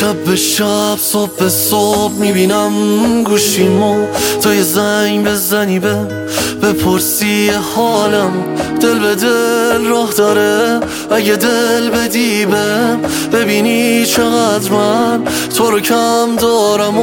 شب به شب صبح به صبح میبینم گوشیمو، تا یه زنگ بزنی بپرسی حالم. دل به دل راه داره، اگه دل بدی ببینی چقدر من تو رو کم دارم.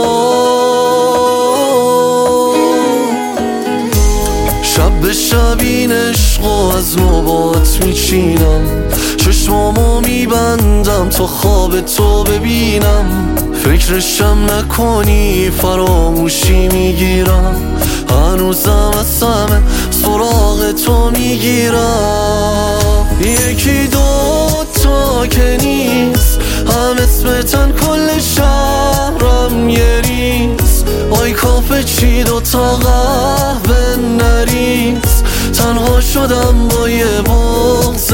شب به شب این عشقو از نوبات میچینم، چشمامو میبندم تا خواب تو ببینم. فکرشم نکنی فراموشی میگیرم، هنوزم از همه سراغ تو میگیرم. یکی دو تا که نیست، هم اسمتن کل شهرم یه ریز. آی کافه چی دوتا قهوه نریز، تنها شدم با یه بغض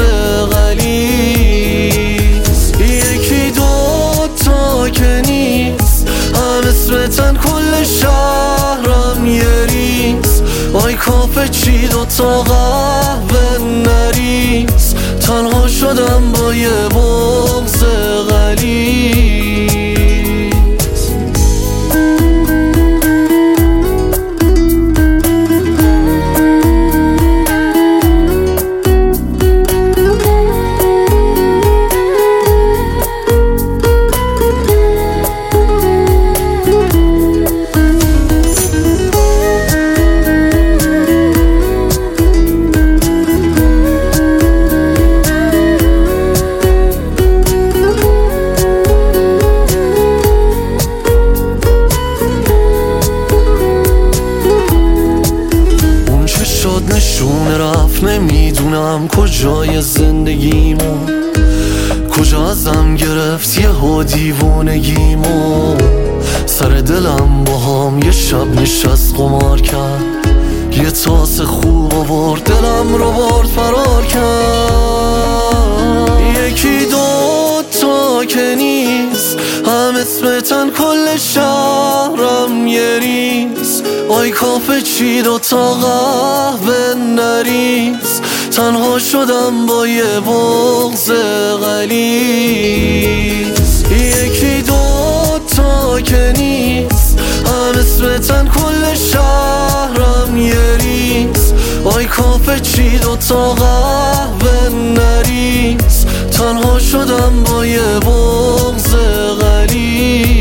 غلیظ. یکی دو تا که نیست، هم اسمتن کل شهرم یه ریز. آی کافه چی دوتا قهوه نریز، تنها شدم با یه بغض غلیظ. نشونه رفت، نمیدونم کجای زندگیمو، کجا ازم گرفت یهو دیوونگیمو. سر دلم باهام یه شب نشست قمار کرد، یه تاس خوب آورد دلم رو برد فرار کرد. یکی دو تا که نیست، هم اسمتن کل شهرم یه ریز. آی کافه چی دوتا قهوه نریز، تنها شدم با یه بغض غلیظ. یکی دو تا که نیست، هم اسمتن کل شهرم یه ریز. آی کافه چی دوتا قهوه نریز، تنها شدم با یه بغض غلیظ.